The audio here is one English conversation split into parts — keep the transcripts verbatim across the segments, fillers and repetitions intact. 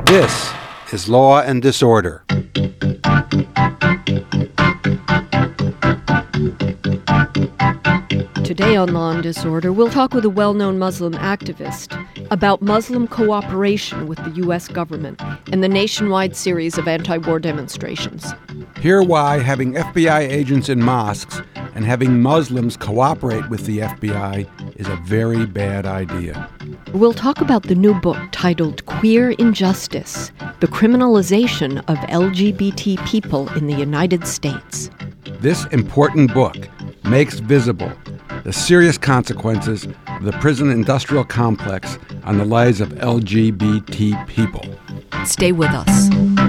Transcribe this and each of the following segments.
This is Law and Disorder. Today on Law and Disorder, we'll talk with a well-known Muslim activist about Muslim cooperation with the U S government and the nationwide series of anti-war demonstrations. Hear why having F B I agents in mosques and having Muslims cooperate with the F B I is a very bad idea. We'll talk about the new book titled Queer Injustice, the criminalization of L G B T people in the United States. This important book makes visible the serious consequences of the prison industrial complex on the lives of L G B T people. Stay with us.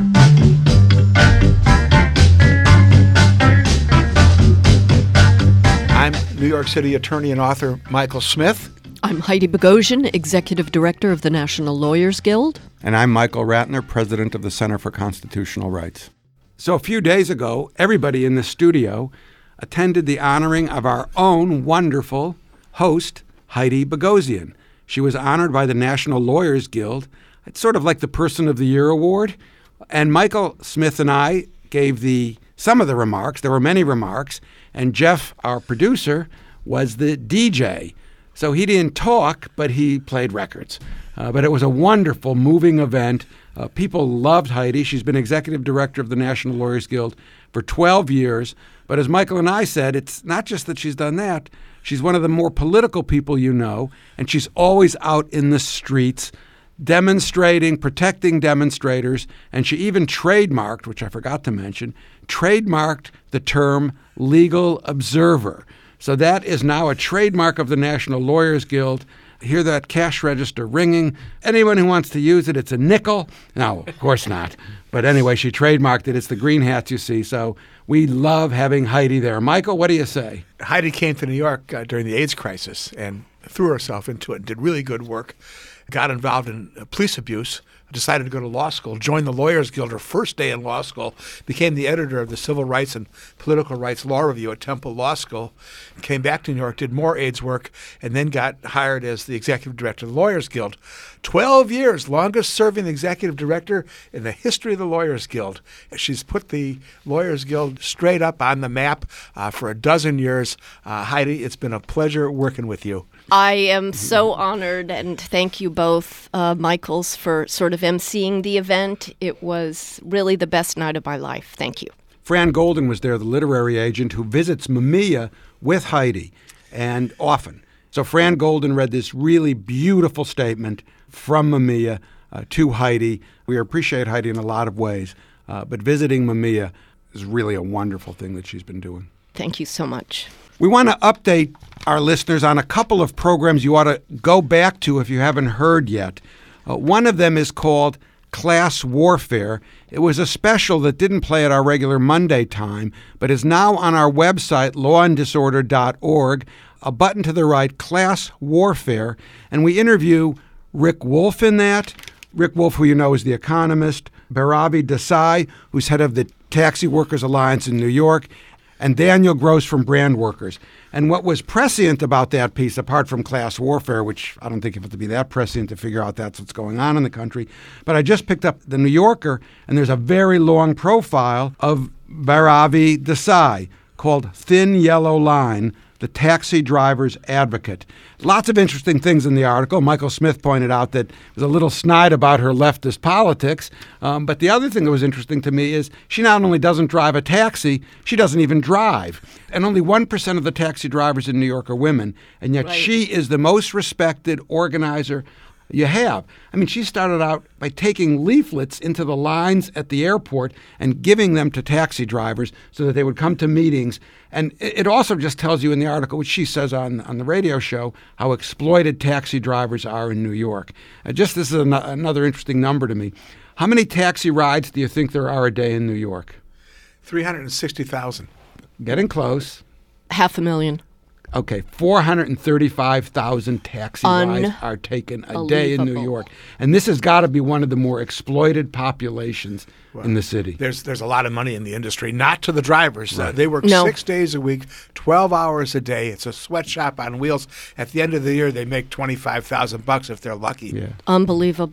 I'm New York City attorney and author Michael Smith. I'm Heidi Bogosian, Executive Director of the National Lawyers Guild. And I'm Michael Ratner, President of the Center for Constitutional Rights. So a few days ago, everybody in the studio attended the honoring of our own wonderful host, Heidi Bogosian. She was honored by the National Lawyers Guild. It's sort of like the Person of the Year award. And Michael Smith and I gave the some of the remarks. There were many remarks. And Jeff, our producer, was the D J. So he didn't talk, but he played records. Uh, but it was a wonderful, moving event. Uh, people loved Heidi. She's been executive director of the National Lawyers Guild for twelve years. But as Michael and I said, it's not just that she's done that. She's one of the more political people you know, and she's always out in the streets demonstrating, protecting demonstrators, and she even trademarked, which I forgot to mention, trademarked the term legal observer. So that is now a trademark of the National Lawyers Guild. Hear that cash register ringing. Anyone who wants to use it, it's a nickel. No, of course not. But anyway, she trademarked it. It's the green hats you see. So we love having Heidi there. Michael, what do you say? Heidi came to New York uh, during the AIDS crisis and threw herself into it and did really good work. Got involved in uh, police abuse, decided to go to law school, joined the Lawyers Guild her first day in law school, became the editor of the Civil Rights and Political Rights Law Review at Temple Law School, came back to New York, did more AIDS work, and then got hired as the executive director of the Lawyers Guild. Twelve years, longest-serving executive director in the history of the Lawyers Guild. She's put the Lawyers Guild straight up on the map uh, for a dozen years. Uh, Heidi, it's been a pleasure working with you. I am so honored, and thank you both, uh, Michaels, for sort of emceeing the event. It was really the best night of my life. Thank you. Fran Golden was there, the literary agent who visits Mamiya with Heidi, and often. So Fran Golden read this really beautiful statement from Mamiya uh, to Heidi. We appreciate Heidi in a lot of ways, uh, but visiting Mamiya is really a wonderful thing that she's been doing. Thank you so much. We want to update our listeners on a couple of programs you ought to go back to if you haven't heard yet. Uh, one of them is called Class Warfare. It was a special that didn't play at our regular Monday time, but is now on our website, law and disorder dot org. A button to the right, Class Warfare, and we interview Rick Wolff in that. Rick Wolff, who you know is The Economist, Bhairavi Desai, who's head of the Taxi Workers Alliance in New York, and Daniel Gross from Brand Workers. And what was prescient about that piece, apart from class warfare, which I don't think you have to be that prescient to figure out that's what's going on in the country, but I just picked up The New Yorker, and there's a very long profile of Bhairavi Desai called Thin Yellow Line, the Taxi Driver's Advocate. Lots of interesting things in the article. Michael Smith pointed out that there's a little snide about her leftist politics. Um, but the other thing that was interesting to me is she not only doesn't drive a taxi, she doesn't even drive. And only one percent of the taxi drivers in New York are women. And yet right. She is the most respected organizer you have. I mean, she started out by taking leaflets into the lines at the airport and giving them to taxi drivers so that they would come to meetings. And it also just tells you in the article, which she says on, on the radio show, how exploited taxi drivers are in New York. Uh, just this is an- another interesting number to me. How many taxi rides do you think there are a day in New York? three hundred sixty thousand. Getting close. Half a million. Okay, four hundred thirty-five thousand taxi rides are taken a day in New York. And this has got to be one of the more exploited populations well, in the city. There's there's a lot of money in the industry, not to the drivers. Right. Uh, they work no. six days a week, twelve hours a day. It's a sweatshop on wheels. At the end of the year, they make twenty-five thousand bucks if they're lucky. Yeah. Unbelievable.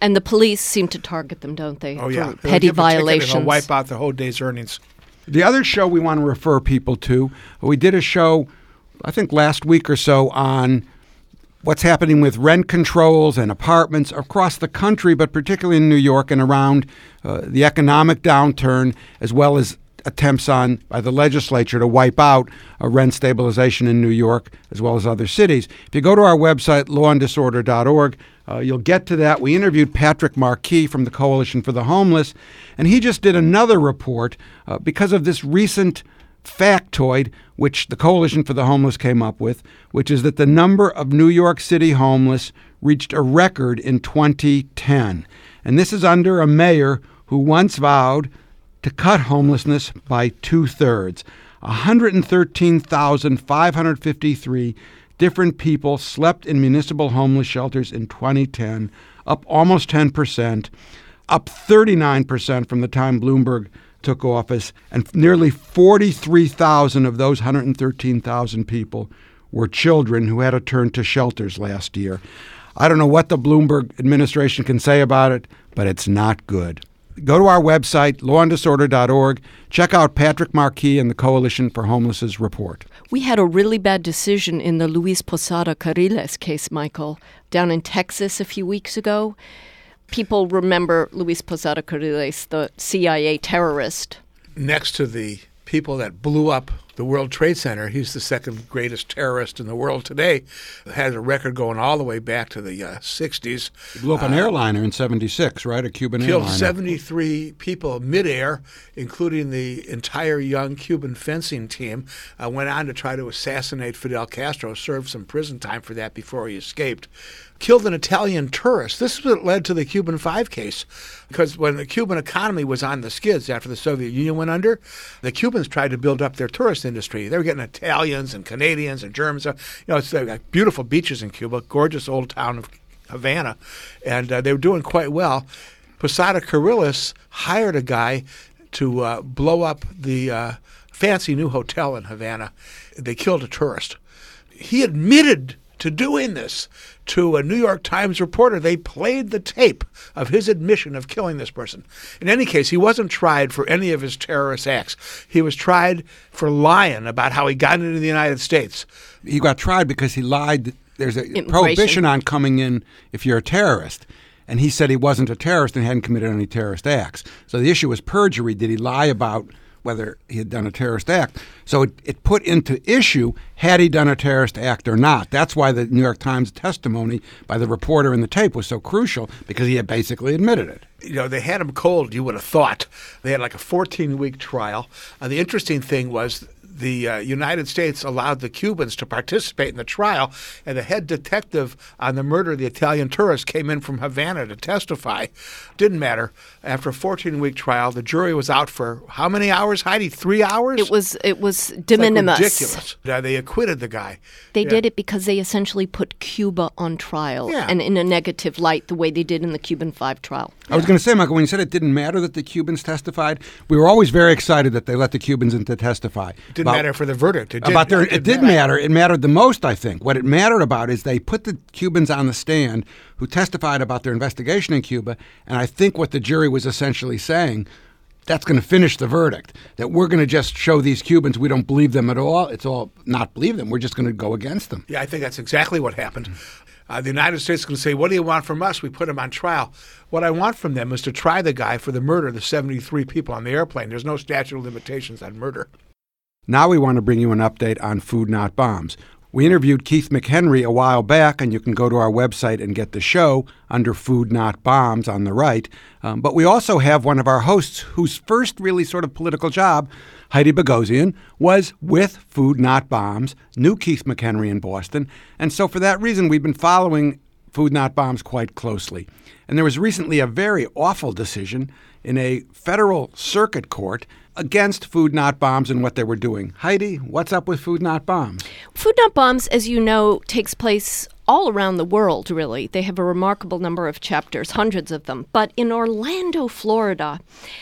And the police seem to target them, don't they? Oh, yeah. For petty They'll give a ticket and violations. they'll wipe out the whole day's earnings. The other show we want to refer people to, we did a show, I think last week or so, on what's happening with rent controls and apartments across the country, but particularly in New York and around uh, the economic downturn, as well as attempts on by the legislature to wipe out a rent stabilization in New York, as well as other cities. If you go to our website, law and disorder dot org, uh, you'll get to that. We interviewed Patrick Marquis from the Coalition for the Homeless, and he just did another report uh, because of this recent factoid, which the Coalition for the Homeless came up with, which is that the number of New York City homeless reached a record in twenty ten. And this is under a mayor who once vowed to cut homelessness by two-thirds. one hundred thirteen thousand five hundred fifty-three different people slept in municipal homeless shelters in twenty ten, up almost ten percent, up thirty-nine percent from the time Bloomberg took office, and nearly forty-three thousand of those one hundred thirteen thousand people were children who had to turn to shelters last year. I don't know what the Bloomberg administration can say about it, but it's not good. Go to our website, law and disorder dot org. Check out Patrick Marquis and the Coalition for Homeless's report. We had a really bad decision in the Luis Posada Carriles case, Michael, down in Texas a few weeks ago. People remember Luis Posada Carriles, the C I A terrorist. Next to the people that blew up the World Trade Center, he's the second greatest terrorist in the world today. Has a record going all the way back to the uh, sixties. He blew up an uh, airliner in seventy-six, right? A Cuban killed airliner. Killed seventy-three people midair, including the entire young Cuban fencing team. Uh, went on to try to assassinate Fidel Castro, served some prison time for that before he escaped. Killed an Italian tourist. This is what led to the Cuban Five case, because when the Cuban economy was on the skids after the Soviet Union went under, the Cubans tried to build up their tourist industry. They were getting Italians and Canadians and Germans. You know, it's uh, beautiful beaches in Cuba, gorgeous old town of Havana, and uh, they were doing quite well. Posada Carriles hired a guy to uh, blow up the uh, fancy new hotel in Havana. They killed a tourist. He admitted to doing this to a New York Times reporter. They played the tape of his admission of killing this person. In any case, he wasn't tried for any of his terrorist acts. He was tried for lying about how he got into the United States. He got tried because he lied. There's a prohibition on coming in if you're a terrorist. And he said he wasn't a terrorist and hadn't committed any terrorist acts. So the issue was perjury. Did he lie about whether he had done a terrorist act? So it, it put into issue, had he done a terrorist act or not. That's why the New York Times testimony by the reporter in the tape was so crucial, because he had basically admitted it. You know, they had him cold, you would have thought. They had like a fourteen-week trial. Uh, the interesting thing was the uh, United States allowed the Cubans to participate in the trial, and the head detective on the murder of the Italian tourist came in from Havana to testify. Didn't matter. After a fourteen-week trial, the jury was out for how many hours, Heidi? Three hours? It was it was de minimis. Like ridiculous. Uh, they acquitted the guy. They yeah. did it because they essentially put Cuba on trial, yeah. and in a negative light, the way they did in the Cuban Five trial. I was going to say, Michael, when you said it didn't matter that the Cubans testified, we were always very excited that they let the Cubans in to testify. It didn't about, matter for the verdict. It did, about their, it, it did matter. It mattered the most, I think. What it mattered about is they put the Cubans on the stand who testified about their investigation in Cuba, and I think what the jury was essentially saying, that's going to finish the verdict, that we're going to just show these Cubans we don't believe them at all. It's all not believe them. We're just going to go against them. Yeah, I think that's exactly what happened. Uh, the United States is going to say, what do you want from us? We put him on trial. What I want from them is to try the guy for the murder of the seventy-three people on the airplane. There's no statute of limitations on murder. Now we want to bring you an update on Food Not Bombs. We interviewed Keith McHenry a while back, and you can go to our website and get the show under Food Not Bombs on the right. Um, but we also have one of our hosts whose first really sort of political job, Heidi Bogosian, was with Food Not Bombs, knew Keith McHenry in Boston. And so for that reason, we've been following Food Not Bombs quite closely. And there was recently a very awful decision in a federal circuit court against Food Not Bombs and what they were doing. Heidi, what's up with Food Not Bombs? Food Not Bombs, as you know, takes place all around the world, really. They have a remarkable number of chapters, hundreds of them. But in Orlando, Florida,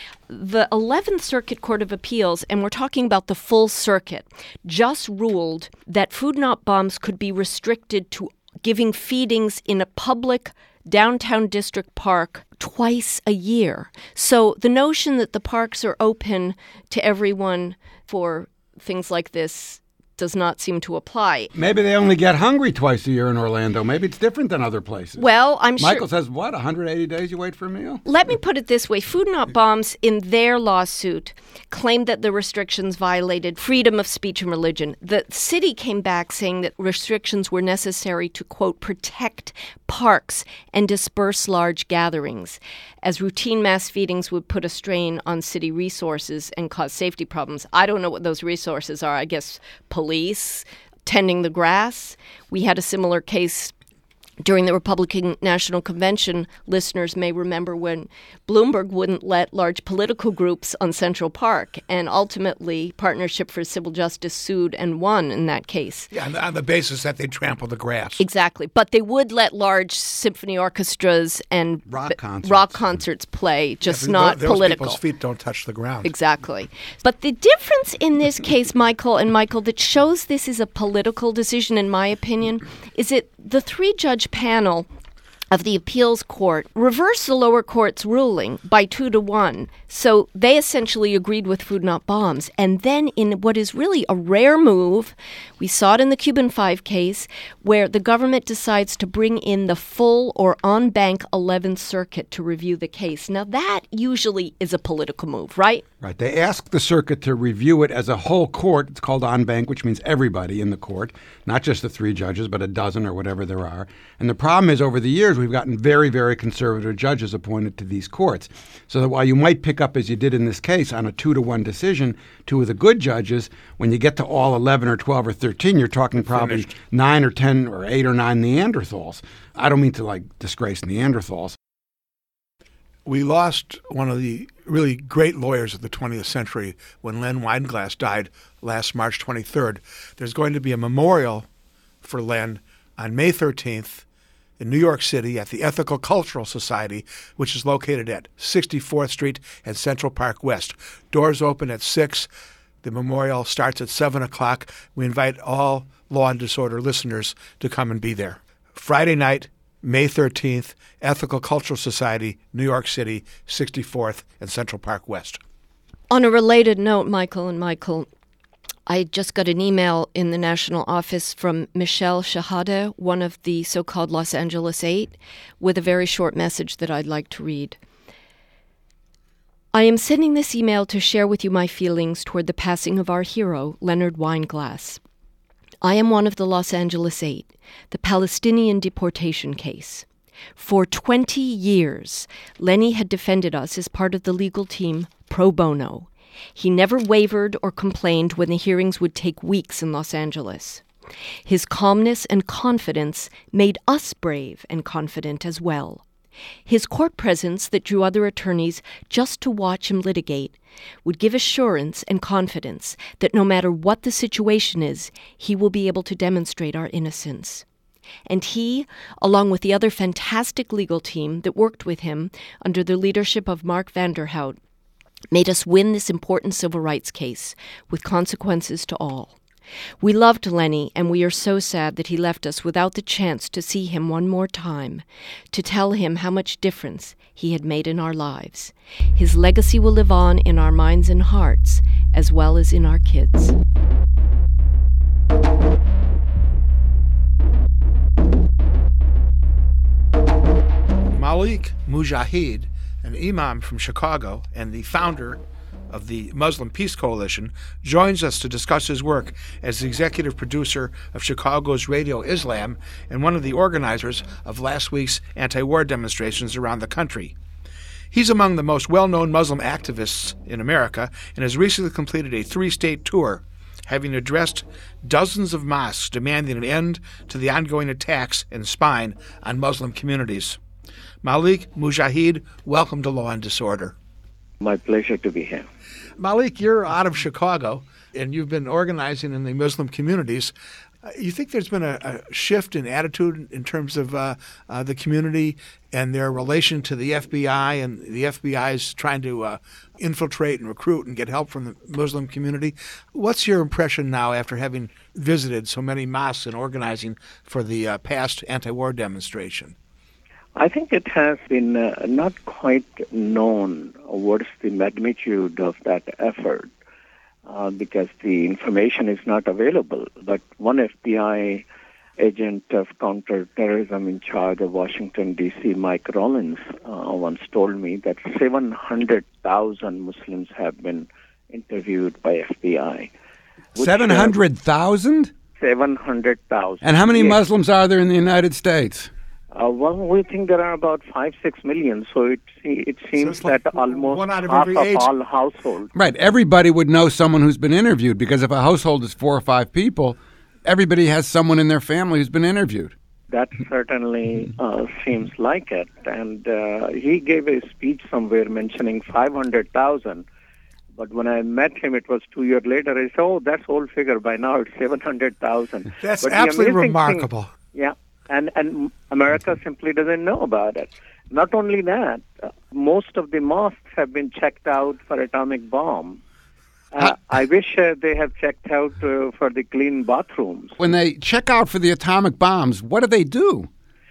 the eleventh Circuit Court of Appeals, and we're talking about the full circuit, just ruled that Food Not Bombs could be restricted to giving feedings in a public downtown District Park twice a year. So the notion that the parks are open to everyone for things like this does not seem to apply. Maybe they only get hungry twice a year in Orlando. Maybe it's different than other places. Well, I'm sure. Michael says, what, one hundred eighty days you wait for a meal? Let me put it this way. Food Not Bombs, in their lawsuit, claimed that the restrictions violated freedom of speech and religion. The city came back saying that restrictions were necessary to, quote, protect parks and disperse large gatherings, as routine mass feedings would put a strain on city resources and cause safety problems. I don't know what those resources are. I guess police, tending the grass. We had a similar case during the Republican National Convention. Listeners may remember when Bloomberg wouldn't let large political groups on Central Park, and ultimately Partnership for Civil Justice sued and won in that case. Yeah, on the, on the basis that they trample the grass. Exactly. But they would let large symphony orchestras and rock concerts, rock concerts play, just yeah, not those political. Those people's feet don't touch the ground. Exactly. But the difference in this case, Michael and Michael, that shows this is a political decision, in my opinion, is that the three-judge panel of the appeals court reversed the lower court's ruling by two to one. So they essentially agreed with Food Not Bombs. And then in what is really a rare move, we saw it in the Cuban Five case, where the government decides to bring in the full or en-banc eleventh Circuit to review the case. Now that usually is a political move, right? Right. They ask the circuit to review it as a whole court. It's called en banc, which means everybody in the court, not just the three judges, but a dozen or whatever there are. And the problem is, over the years, we've gotten very, very conservative judges appointed to these courts. So that while you might pick up, as you did in this case, on a two to one decision, two of the good judges, when you get to all eleven or twelve or thirteen, you're talking probably Finished. nine or ten or eight or nine Neanderthals. I don't mean to like disgrace Neanderthals. We lost one of the really great lawyers of the twentieth century when Len Weinglass died last March twenty-third. There's going to be a memorial for Len on May thirteenth in New York City at the Ethical Cultural Society, which is located at sixty-fourth Street and Central Park West. Doors open at six. The memorial starts at seven o'clock. We invite all Law and Disorder listeners to come and be there. Friday night, May thirteenth, Ethical Cultural Society, New York City, sixty-fourth and Central Park West. On a related note, Michael and Michael, I just got an email in the national office from Michelle Shahade, one of the so-called Los Angeles Eight, with a very short message that I'd like to read. I am sending this email to share with you my feelings toward the passing of our hero, Leonard Weinglass. I am one of the Los Angeles Eight, the Palestinian deportation case. For twenty years, Lenny had defended us as part of the legal team pro bono. He never wavered or complained when the hearings would take weeks in Los Angeles. His calmness and confidence made us brave and confident as well. His court presence that drew other attorneys just to watch him litigate would give assurance and confidence that no matter what the situation is, he will be able to demonstrate our innocence. And he, along with the other fantastic legal team that worked with him under the leadership of Mark Vanderhout, made us win this important civil rights case with consequences to all. We loved Lenny, and we are so sad that he left us without the chance to see him one more time, to tell him how much difference he had made in our lives. His legacy will live on in our minds and hearts, as well as in our kids. Malik Mujahid, an imam from Chicago and the founder of the Muslim Peace Coalition, joins us to discuss his work as the executive producer of Chicago's Radio Islam and one of the organizers of last week's anti-war demonstrations around the country. He's among the most well-known Muslim activists in America and has recently completed a three-state tour, having addressed dozens of mosques demanding an end to the ongoing attacks and spying on Muslim communities. Malik Mujahid, welcome to Law and Disorder. My pleasure to be here. Malik, you're out of Chicago, and you've been organizing in the Muslim communities. Uh, you think there's been a, a shift in attitude in terms of uh, uh, the community and their relation to the F B I, and the F B I is trying to uh, infiltrate and recruit and get help from the Muslim community? What's your impression now after having visited so many mosques and organizing for the uh, past anti-war demonstration? I think it has been uh, not quite known what is the magnitude of that effort uh, because the information is not available. But one F B I agent of counterterrorism in charge of Washington, D C, Mike Rollins, uh, once told me that seven hundred thousand Muslims have been interviewed by F B I. seven hundred thousand? seven hundred thousand. And how many yes. Muslims are there in the United States? Uh, well, we think there are about five, six million. So it it seems so like that almost one out of half every of age. all households. Right. Everybody would know someone who's been interviewed because if a household is four or five people, everybody has someone in their family who's been interviewed. That certainly uh, seems like it. And uh, he gave a speech somewhere mentioning five hundred thousand. But when I met him, it was two years later. I said, oh, that's old figure. By now, it's seven hundred thousand. That's but absolutely amazing remarkable. Thing, yeah. And, and America simply doesn't know about it. Not only that, uh, most of the mosques have been checked out for atomic bomb. Uh, I wish uh, they have checked out uh, for the clean bathrooms. When they check out for the atomic bombs, what do they do?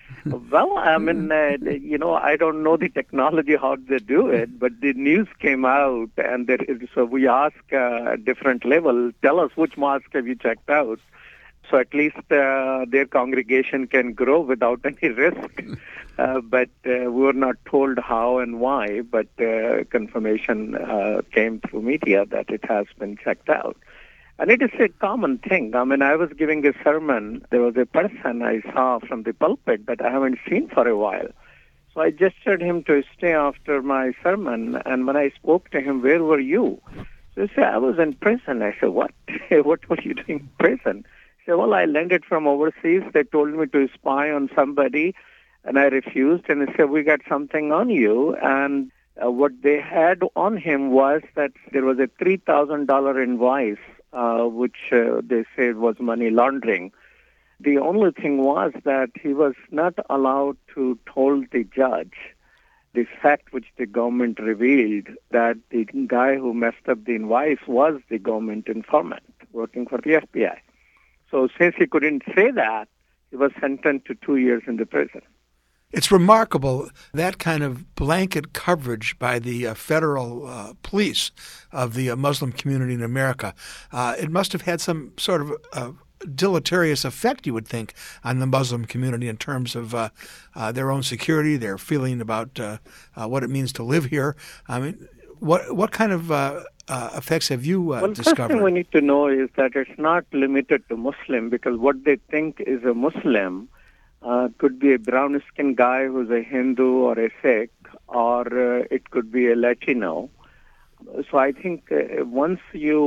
Well, I mean, uh, you know, I don't know the technology, how they do it, but the news came out, and there is, so we ask uh, at different level, tell us which mosque have you checked out, so at least uh, their congregation can grow without any risk. Uh, but uh, we were not told how and why, but uh, confirmation uh, came through media that it has been checked out. And it is a common thing. I mean, I was giving a sermon. There was a person I saw from the pulpit that I haven't seen for a while. So I gestured him to stay after my sermon. And when I spoke to him, where were you? So he said, I was in prison. I said, what? What were you doing in prison? He said, well, I landed from overseas. They told me to spy on somebody, and I refused. And they said, we got something on you. And uh, what they had on him was that there was a three thousand dollars invoice, Uh, which uh, they said was money laundering. The only thing was that he was not allowed to tell the judge the fact which the government revealed, that the guy who messed up the invoice was the government informant working for the F B I. So since he couldn't say that, he was sentenced to two years in the prison. It's remarkable, that kind of blanket coverage by the uh, federal uh, police of the uh, Muslim community in America. Uh, it must have had some sort of uh, deleterious effect, you would think, on the Muslim community in terms of uh, uh, their own security, their feeling about uh, uh, what it means to live here. I mean, what what kind of uh, uh, effects have you uh, well, discovered? Well, first thing we need to know is that it's not limited to Muslim, because what they think is a Muslim Uh, could be a brown-skinned guy who's a Hindu or a Sikh, or uh, it could be a Latino. So I think uh, once you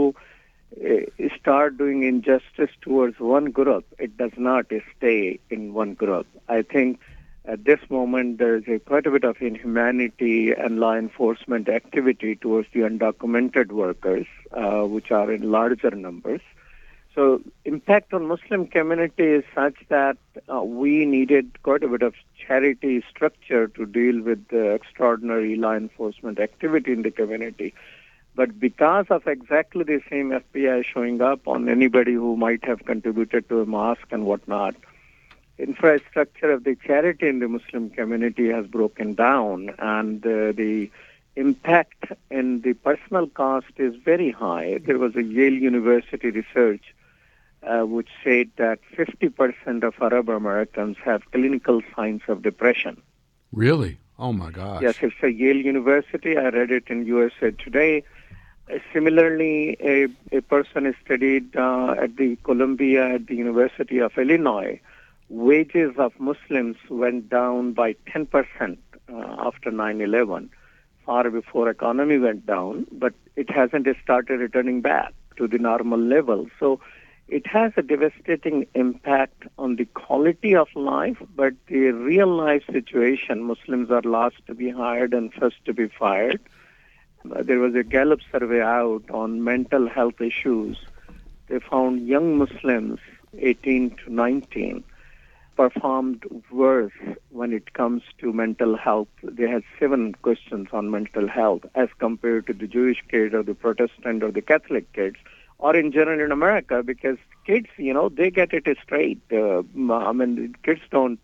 uh, start doing injustice towards one group, it does not stay in one group. I think at this moment there is a quite a bit of inhumanity and law enforcement activity towards the undocumented workers, uh, which are in larger numbers. So impact on Muslim community is such that uh, we needed quite a bit of charity structure to deal with the extraordinary law enforcement activity in the community. But because of exactly the same F B I showing up on anybody who might have contributed to a mosque and whatnot, infrastructure of the charity in the Muslim community has broken down, and uh, the impact in the personal cost is very high. There was a Yale University research Uh, which said that fifty percent of Arab Americans have clinical signs of depression. Really? Oh, my gosh. Yes, it's a Yale University. I read it in U S A Today. Uh, similarly, a, a person is studied uh, at the Columbia, at the University of Illinois. Wages of Muslims went down by ten percent uh, after nine eleven, far before economy went down, but it hasn't started returning back to the normal level. So it has a devastating impact on the quality of life, but the real life situation, Muslims are last to be hired and first to be fired. Uh, there was a Gallup survey out on mental health issues. They found young Muslims, eighteen to nineteen, performed worse when it comes to mental health. They had seven questions on mental health as compared to the Jewish kids or the Protestant or the Catholic kids, or in general in America, because kids, you know, they get it straight. Uh, I mean, kids don't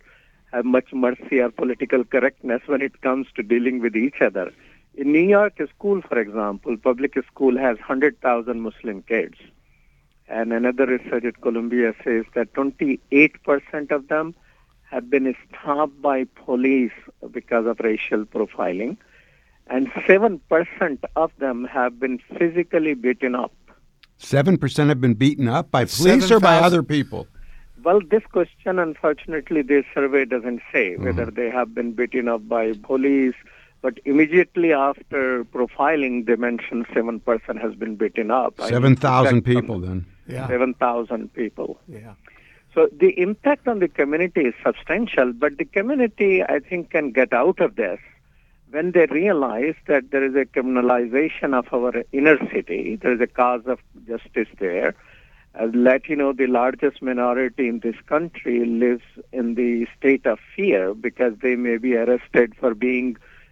have much mercy or political correctness when it comes to dealing with each other. In New York, a school, for example, public school has one hundred thousand Muslim kids. And another research at Columbia says that twenty-eight percent of them have been stopped by police because of racial profiling. And seven percent of them have been physically beaten up. seven percent have been beaten up by police or by other people? Well, this question, unfortunately, this survey doesn't say whether mm-hmm. they have been beaten up by police, but immediately after profiling, they mentioned seven percent has been beaten up. seven thousand people then. Yeah. seven thousand people. Yeah. So the impact on the community is substantial, but the community, I think, can get out of this when they realize that there is a criminalization of our inner city. There is a cause of justice there. As Latino, the largest minority in this country, lives in the state of fear because they may be arrested for being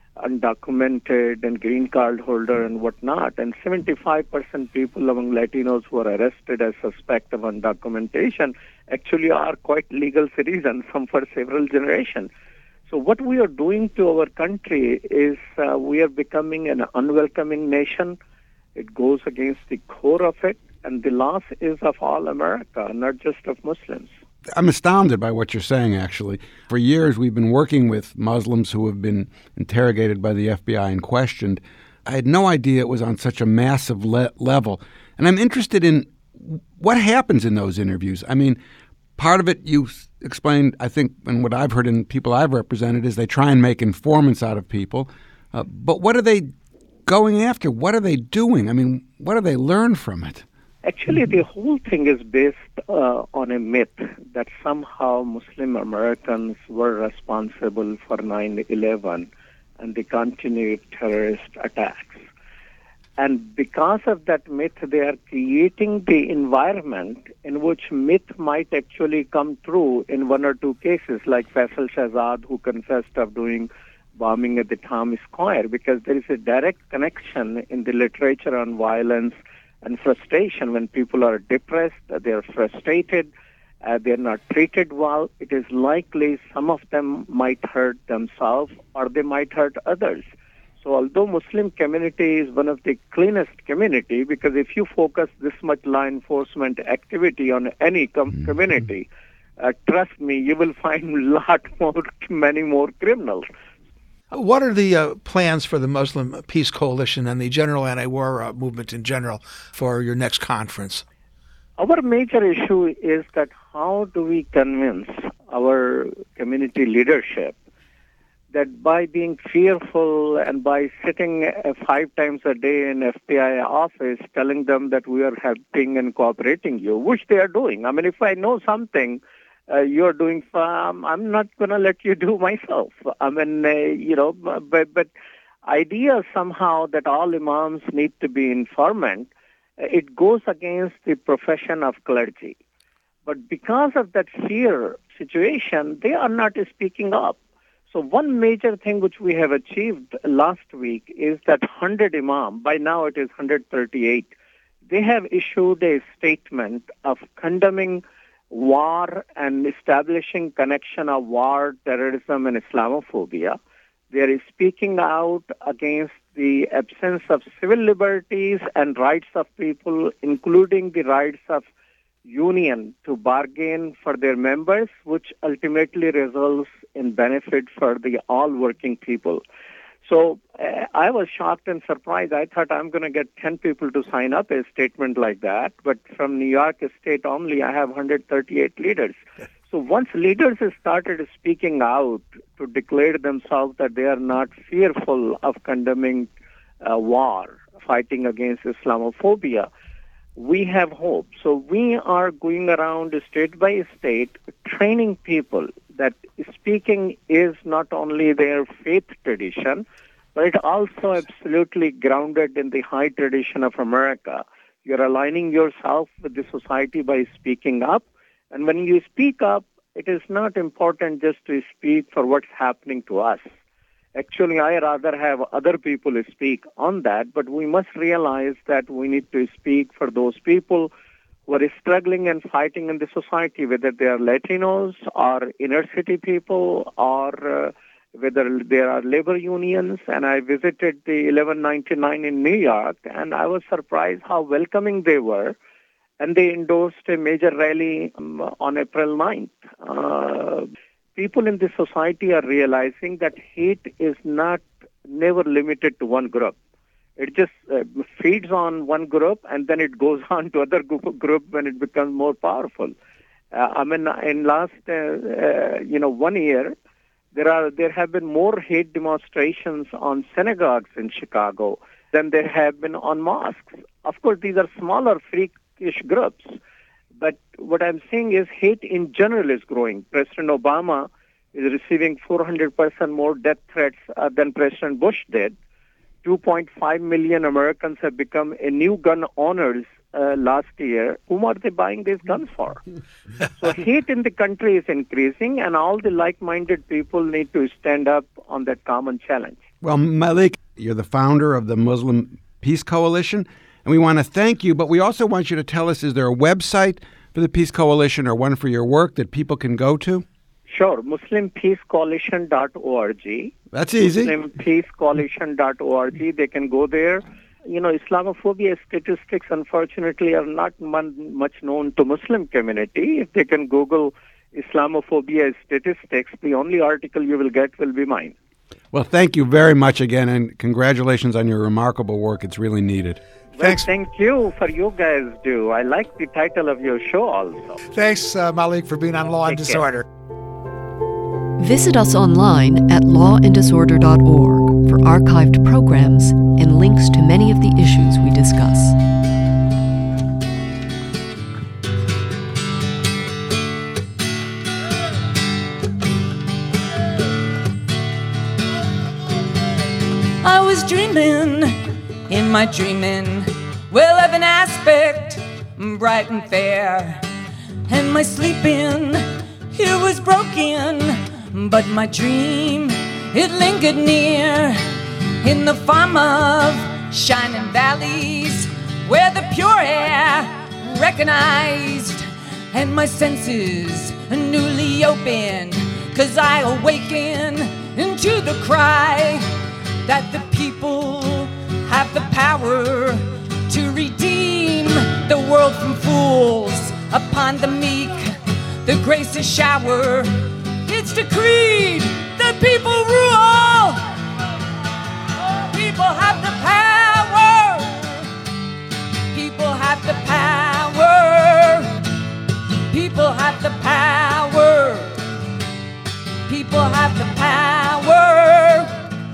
undocumented and green card holder and whatnot. And seventy-five percent people among Latinos who are arrested as suspect of undocumentation actually are quite legal citizens, some for several generations. So what we are doing to our country is uh, we are becoming an unwelcoming nation. It goes against the core of it. And the loss is of all America, not just of Muslims. I'm astounded by what you're saying, actually. For years, we've been working with Muslims who have been interrogated by the F B I and questioned. I had no idea it was on such a massive le- level. And I'm interested in what happens in those interviews. I mean, part of it you explained, I think, and what I've heard in people I've represented, is they try and make informants out of people. Uh, but what are they going after? What are they doing? I mean, what do they learn from it? Actually, the whole thing is based uh, on a myth that somehow Muslim Americans were responsible for nine eleven and the continued terrorist attacks. And because of that myth, they are creating the environment in which myth might actually come true in one or two cases, like Faisal Shahzad, who confessed of doing bombing at the Times Square, because there is a direct connection in the literature on violence and frustration. When people are depressed, they are frustrated, uh, they are not treated well, it is likely some of them might hurt themselves or they might hurt others. So although Muslim community is one of the cleanest community, because if you focus this much law enforcement activity on any com- mm-hmm. community, uh, trust me, you will find a lot more, many more criminals. What are the uh, plans for the Muslim Peace Coalition and the general anti-war uh, movement in general for your next conference? Our major issue is that how do we convince our community leadership that by being fearful and by sitting uh, five times a day in F B I office telling them that we are helping and cooperating you, which they are doing. I mean, if I know something Uh, you're doing, um, I'm not going to let you do myself. I mean, uh, you know, but, but idea somehow that all imams need to be informant, it goes against the profession of clergy. But because of that fear situation, they are not speaking up. So one major thing which we have achieved last week is that one hundred imam, by now it is one hundred thirty-eight, they have issued a statement of condemning war and establishing connection of war, terrorism, and Islamophobia. They are speaking out against the absence of civil liberties and rights of people, including the rights of union to bargain for their members, which ultimately results in benefit for the all working people. So uh, I was shocked and surprised. I thought I'm going to get ten people to sign up a statement like that. But from New York State only, I have one hundred thirty-eight leaders. So once leaders started speaking out to declare themselves that they are not fearful of condemning uh, war, fighting against Islamophobia, we have hope. So we are going around state by state training people that speaking is not only their faith tradition, but it also absolutely grounded in the high tradition of America. You're aligning yourself with the society by speaking up. And when you speak up, it is not important just to speak for what's happening to us. Actually, I rather have other people speak on that, but we must realize that we need to speak for those people who are struggling and fighting in the society, whether they are Latinos or inner city people or uh, whether there are labor unions. And I visited the eleven ninety-nine in New York, and I was surprised how welcoming they were. And they endorsed a major rally um, on April ninth. Uh, people in the society are realizing that hate is not never limited to one group. It just uh, feeds on one group, and then it goes on to other group, group when it becomes more powerful. Uh, I mean, in last uh, uh, you know one year, there are there have been more hate demonstrations on synagogues in Chicago than there have been on mosques. Of course, these are smaller freakish groups, but what I'm saying is hate in general is growing. President Obama is receiving four hundred percent more death threats uh, than President Bush did. two point five million Americans have become a new gun owners uh, last year. Whom are they buying these guns for? So hate in the country is increasing, and all the like-minded people need to stand up on that common challenge. Well, Malik, you're the founder of the Muslim Peace Coalition, and we want to thank you, but we also want you to tell us, is there a website for the Peace Coalition or one for your work that people can go to? Sure, muslim peace coalition dot org. That's easy. muslim peace coalition dot org. They can go there. You know, Islamophobia statistics, unfortunately, are not much known to Muslim community. If they can Google Islamophobia statistics, the only article you will get will be mine. Well, thank you very much again, and congratulations on your remarkable work. It's really needed. Well, Thanks. thank you for you guys do. I like the title of your show also. Thanks, uh, Malik, for being on Law and Take Disorder. care. Visit us online at law and disorder dot org for archived programs and links to many of the issues we discuss. I was dreaming, in my dreaming, well, of an aspect bright and fair, and my sleeping, it was broken, but my dream, it lingered near, in the farm of shining valleys, where the pure air recognized, and my senses newly opened, 'cause I awaken into the cry that the people have the power to redeem the world from fools. Upon the meek, the grace is shower. It's decreed that people rule. People have the power. People have the power. People have the power. People have the power.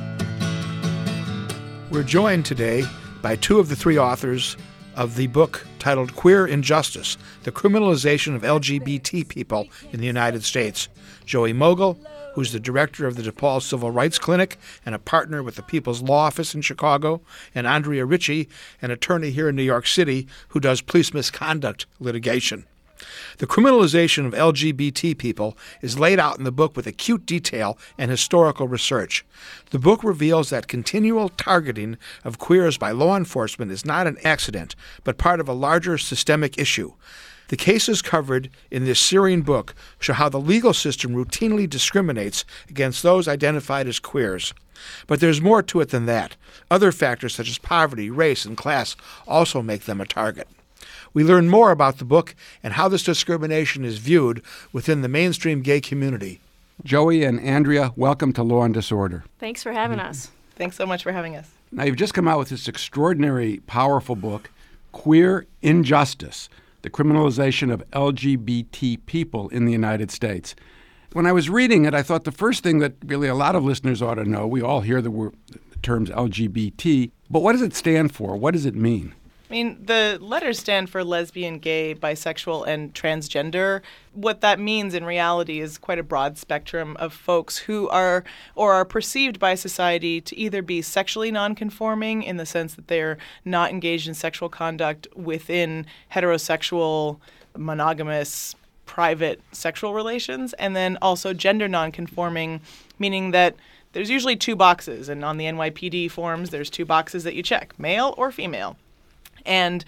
We're joined today by two of the three authors of the book titled Queer Injustice, The Criminalization of L G B T People in the United States. Joey Mogul, who's the director of the DePaul Civil Rights Clinic and a partner with the People's Law Office in Chicago, and Andrea Ritchie, an attorney here in New York City who does police misconduct litigation. The criminalization of L G B T people is laid out in the book with acute detail and historical research. The book reveals that continual targeting of queers by law enforcement is not an accident, but part of a larger systemic issue. The cases covered in this Syrian book show how the legal system routinely discriminates against those identified as queers. But there's more to it than that. Other factors such as poverty, race, and class also make them a target. We learn more about the book and how this discrimination is viewed within the mainstream gay community. Joey and Andrea, welcome to Law and Disorder. Thanks for having us. Thanks so much for having us. Now, you've just come out with this extraordinary, powerful book, Queer Injustice, The Criminalization of L G B T People in the United States. When I was reading it, I thought the first thing that really a lot of listeners ought to know, we all hear the, word, the terms L G B T, but what does it stand for? What does it mean? I mean, the letters stand for lesbian, gay, bisexual, and transgender. What that means in reality is quite a broad spectrum of folks who are or are perceived by society to either be sexually nonconforming in the sense that they're not engaged in sexual conduct within heterosexual, monogamous, private sexual relations, and then also gender nonconforming, meaning that there's usually two boxes, and on the N Y P D forms, there's two boxes that you check, male or female. And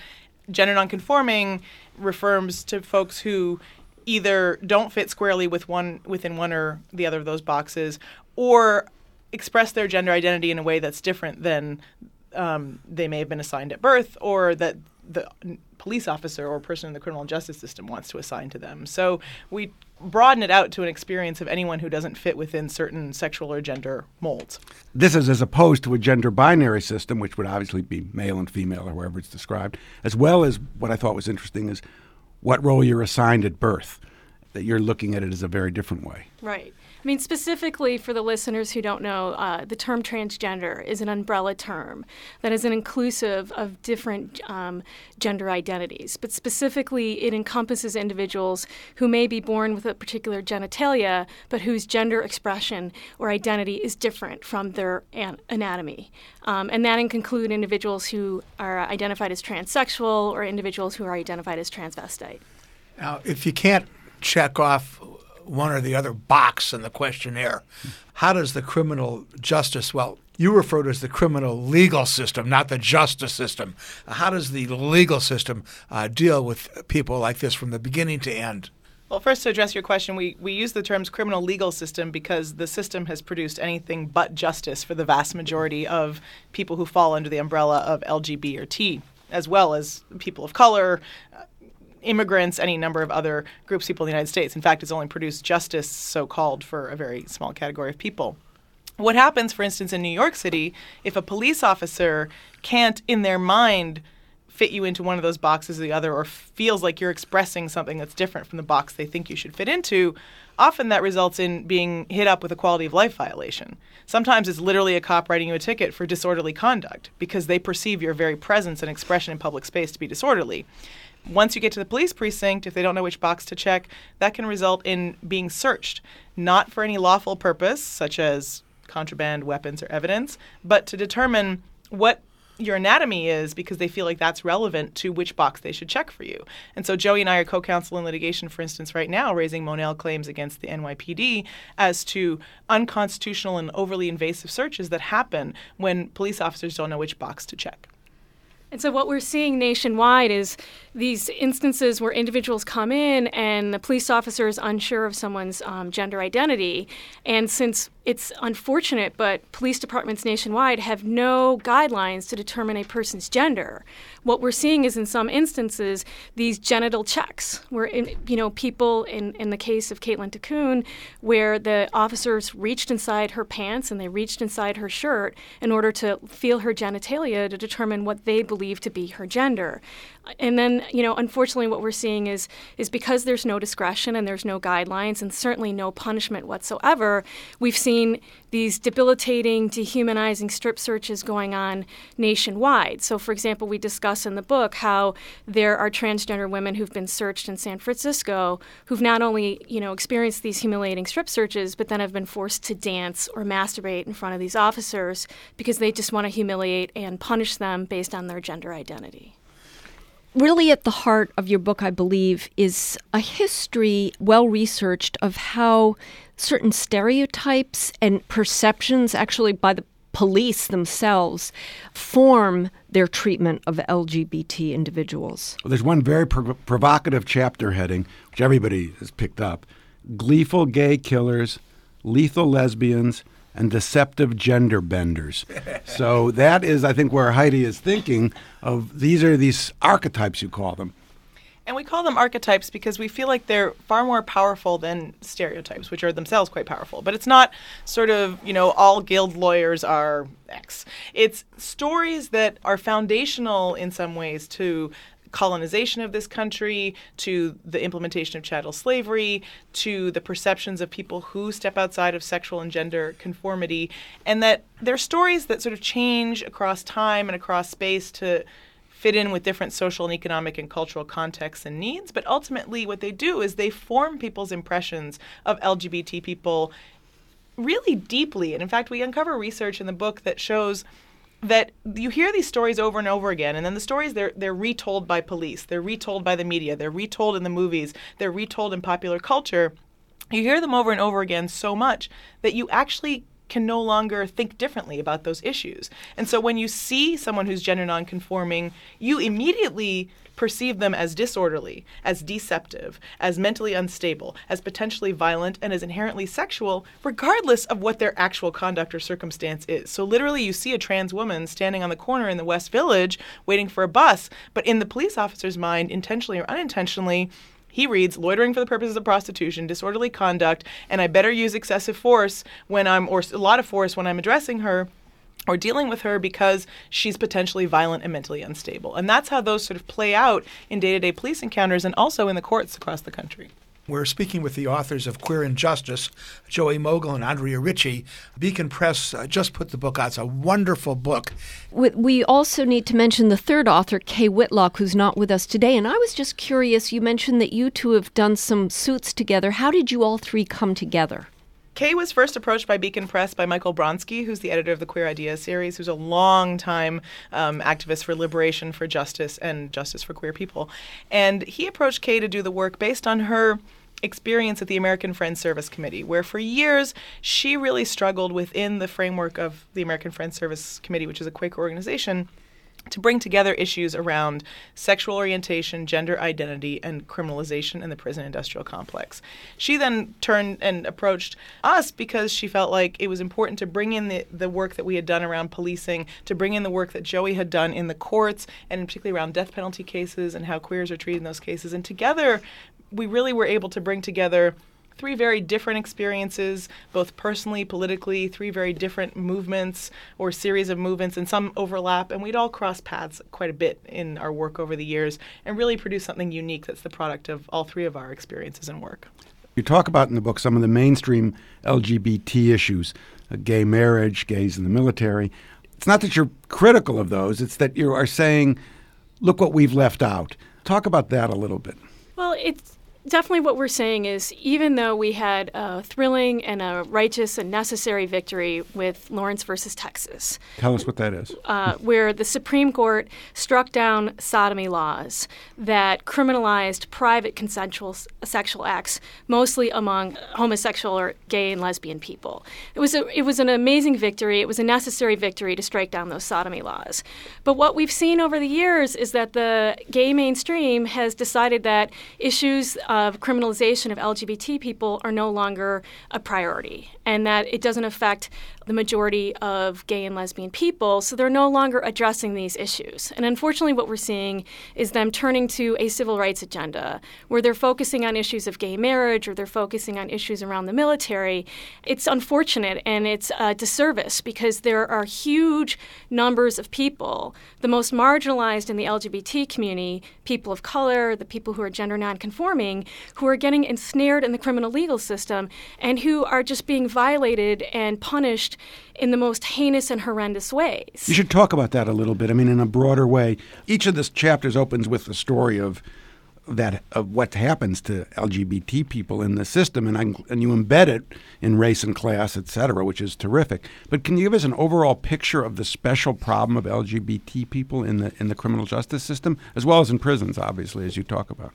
gender nonconforming refers to folks who either don't fit squarely with one within one or the other of those boxes, or express their gender identity in a way that's different than um, they may have been assigned at birth, or that the police officer or person in the criminal justice system wants to assign to them. So we broaden it out to an experience of anyone who doesn't fit within certain sexual or gender molds. This is as opposed to a gender binary system, which would obviously be male and female or however it's described, as well as what I thought was interesting is what role you're assigned at birth, that you're looking at it as a very different way. Right. I mean, specifically for the listeners who don't know, uh, the term transgender is an umbrella term that is an inclusive of different um, gender identities. But specifically, it encompasses individuals who may be born with a particular genitalia, but whose gender expression or identity is different from their an- anatomy. Um, and that can include individuals who are identified as transsexual or individuals who are identified as transvestite. Now, if you can't check off one or the other box in the questionnaire, how does the criminal justice, well, you refer to it as the criminal legal system, not the justice system. How does the legal system uh, deal with people like this from the beginning to end? Well, first, to address your question, we, we use the terms criminal legal system because the system has produced anything but justice for the vast majority of people who fall under the umbrella of L G B T or T, as well as people of color, uh, immigrants, any number of other groups of people in the United States. In fact, it's only produced justice, so-called, for a very small category of people. What happens, for instance, in New York City, if a police officer can't, in their mind, fit you into one of those boxes or the other, or feels like you're expressing something that's different from the box they think you should fit into, often that results in being hit up with a quality of life violation. Sometimes it's literally a cop writing you a ticket for disorderly conduct because they perceive your very presence and expression in public space to be disorderly. Once you get to the police precinct, if they don't know which box to check, that can result in being searched, not for any lawful purpose, such as contraband, weapons, or evidence, but to determine what your anatomy is because they feel like that's relevant to which box they should check for you. And so Joey and I are co-counsel in litigation, for instance, right now, raising Monell claims against the N Y P D as to unconstitutional and overly invasive searches that happen when police officers don't know which box to check. And so what we're seeing nationwide is these instances where individuals come in and the police officer is unsure of someone's um, gender identity. And since it's unfortunate, but police departments nationwide have no guidelines to determine a person's gender. What we're seeing is in some instances these genital checks where, in, you know, people, in, in the case of Caitlin Ticoun, where the officers reached inside her pants and they reached inside her shirt in order to feel her genitalia to determine what they believe to be her gender. And then, you know, unfortunately what we're seeing is is because there's no discretion and there's no guidelines and certainly no punishment whatsoever, we've seen these debilitating, dehumanizing strip searches going on nationwide. So, for example, we discuss in the book how there are transgender women who've been searched in San Francisco who've not only, you know, experienced these humiliating strip searches, but then have been forced to dance or masturbate in front of these officers because they just want to humiliate and punish them based on their gender identity. Really at the heart of your book, I believe, is a history, well-researched, of how certain stereotypes and perceptions, actually by the police themselves, form their treatment of L G B T individuals. Well, there's one very pro- provocative chapter heading, which everybody has picked up: gleeful gay killers, lethal lesbians, and deceptive gender benders. So that is, I think, where Heidi is thinking of. These are these archetypes, you call them. And we call them archetypes because we feel like they're far more powerful than stereotypes, which are themselves quite powerful. But it's not sort of, you know, all guild lawyers are X. It's stories that are foundational in some ways to colonization of this country, to the implementation of chattel slavery, to the perceptions of people who step outside of sexual and gender conformity, and that they're stories that sort of change across time and across space to fit in with different social and economic and cultural contexts and needs. But ultimately what they do is they form people's impressions of L G B T people really deeply. And in fact, we uncover research in the book that shows that you hear these stories over and over again, and then the stories, they're they're retold by police, they're retold by the media, they're retold in the movies, they're retold in popular culture. You hear them over and over again so much that you actually can no longer think differently about those issues. And so when you see someone who's gender nonconforming, you immediately perceive them as disorderly, as deceptive, as mentally unstable, as potentially violent, and as inherently sexual, regardless of what their actual conduct or circumstance is. So literally you see a trans woman standing on the corner in the West Village waiting for a bus, but in the police officer's mind, intentionally or unintentionally, he reads loitering for the purposes of prostitution, disorderly conduct, and I better use excessive force when I'm, or a lot of force when I'm addressing her or dealing with her because she's potentially violent and mentally unstable. And that's how those sort of play out in day-to-day police encounters and also in the courts across the country. We're speaking with the authors of Queer Injustice, Joey Mogul and Andrea Ritchie. Beacon Press uh, just put the book out. It's a wonderful book. We also need to mention the third author, Kay Whitlock, who's not with us today. And I was just curious, you mentioned that you two have done some suits together. How did you all three come together? Kay was first approached by Beacon Press by Michael Bronski, who's the editor of the Queer Ideas series, who's a long-time um, activist for liberation, for justice, and justice for queer people. And he approached Kay to do the work based on her experience at the American Friends Service Committee, where for years she really struggled within the framework of the American Friends Service Committee, which is a Quaker organization, to bring together issues around sexual orientation, gender identity, and criminalization in the prison industrial complex. She then turned and approached us because she felt like it was important to bring in the, the work that we had done around policing, to bring in the work that Joey had done in the courts, and particularly around death penalty cases and how queers are treated in those cases. And together, we really were able to bring together three very different experiences, both personally, politically, three very different movements or series of movements, and some overlap. And we'd all cross paths quite a bit in our work over the years and really produce something unique that's the product of all three of our experiences and work. You talk about in the book some of the mainstream L G B T issues, uh, gay marriage, gays in the military. It's not that you're critical of those, it's that you are saying, look what we've left out. Talk about that a little bit. Well, it's definitely what we're saying is even though we had a thrilling and a righteous and necessary victory with Lawrence versus Texas. Tell us what that is. Uh, where the Supreme Court struck down sodomy laws that criminalized private consensual s- sexual acts, mostly among homosexual or gay and lesbian people. It was a, it was an amazing victory. It was a necessary victory to strike down those sodomy laws. But what we've seen over the years is that the gay mainstream has decided that issues of criminalization of L G B T people are no longer a priority, and that it doesn't affect the majority of gay and lesbian people, so they're no longer addressing these issues. And unfortunately, what we're seeing is them turning to a civil rights agenda where they're focusing on issues of gay marriage or they're focusing on issues around the military. It's unfortunate and it's a disservice because there are huge numbers of people, the most marginalized in the L G B T community, people of color, the people who are gender nonconforming, who are getting ensnared in the criminal legal system and who are just being violated and punished in the most heinous and horrendous ways. You should talk about that a little bit. I mean, in a broader way. Each of the chapters opens with the story of that of what happens to L G B T people in the system, and I, and you embed it in race and class, et cetera, which is terrific. But can you give us an overall picture of the special problem of L G B T people in the in the criminal justice system, as well as in prisons, obviously, as you talk about?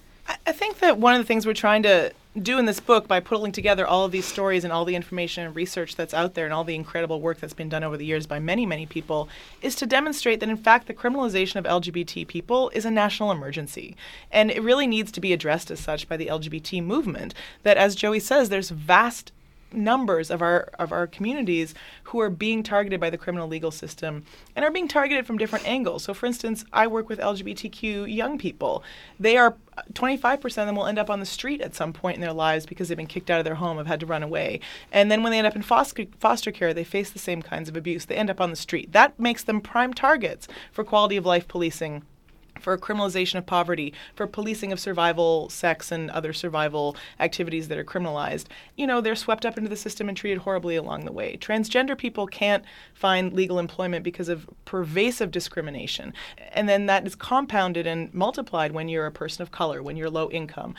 I think that one of the things we're trying to do in this book by pulling together all of these stories and all the information and research that's out there and all the incredible work that's been done over the years by many, many people is to demonstrate that, in fact, the criminalization of L G B T people is a national emergency. And it really needs to be addressed as such by the L G B T movement, that, as Joey says, there's vast numbers of our of our communities who are being targeted by the criminal legal system and are being targeted from different angles. So, for instance, I work with L G B T Q young people. They are twenty-five percent of them will end up on the street at some point in their lives because they've been kicked out of their home, have had to run away. And then when they end up in foster, foster care, they face the same kinds of abuse. They end up on the street. That makes them prime targets for quality of life policing, for criminalization of poverty, for policing of survival, sex, and other survival activities that are criminalized. You know, they're swept up into the system and treated horribly along the way. Transgender people can't find legal employment because of pervasive discrimination. And then that is compounded and multiplied when you're a person of color, when you're low income.